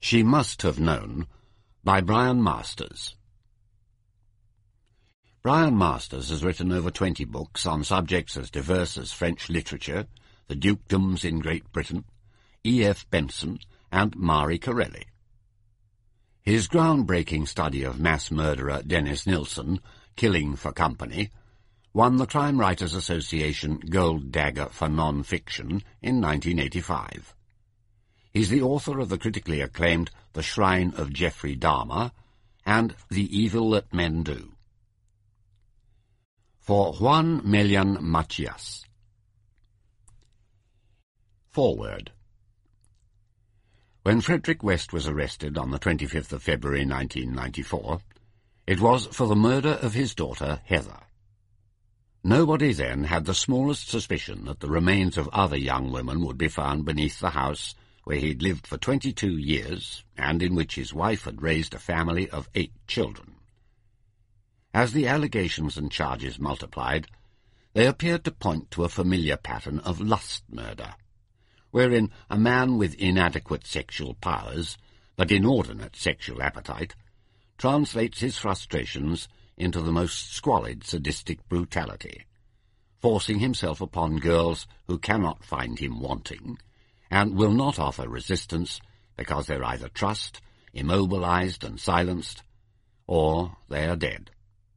She Must Have Known, by Brian Masters. Brian Masters has written over 20 books on subjects as diverse as French literature, the dukedoms in Great Britain, E.F. Benson, and Marie Corelli. His groundbreaking study of mass murderer Dennis Nilsen, Killing for Company, won the Crime Writers Association Gold Dagger for Non-Fiction in 1985. He's the author of the critically acclaimed The Shrine of Jeffrey Dahmer and The Evil That Men Do. For Juan Melian Macias. Foreword. When Frederick West was arrested on the 25th of February 1994, it was for the murder of his daughter Heather. Nobody then had the smallest suspicion that the remains of other young women would be found beneath the house where he'd lived for 22 years, and in which his wife had raised a family of 8 children. As the allegations and charges multiplied, they appeared to point to a familiar pattern of lust murder, wherein a man with inadequate sexual powers, but inordinate sexual appetite, translates his frustrations into the most squalid sadistic brutality, forcing himself upon girls who cannot find him wanting, and will not offer resistance because they're either trussed, immobilized and silenced, or they are dead.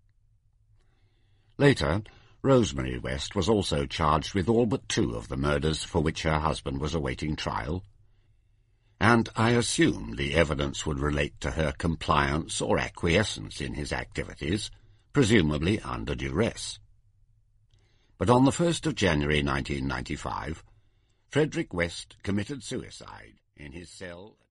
Later, Rosemary West was also charged with all but 2 of the murders for which her husband was awaiting trial, and I assume the evidence would relate to her compliance or acquiescence in his activities, presumably under duress. But on the 1st of January 1995, Frederick West committed suicide in his cell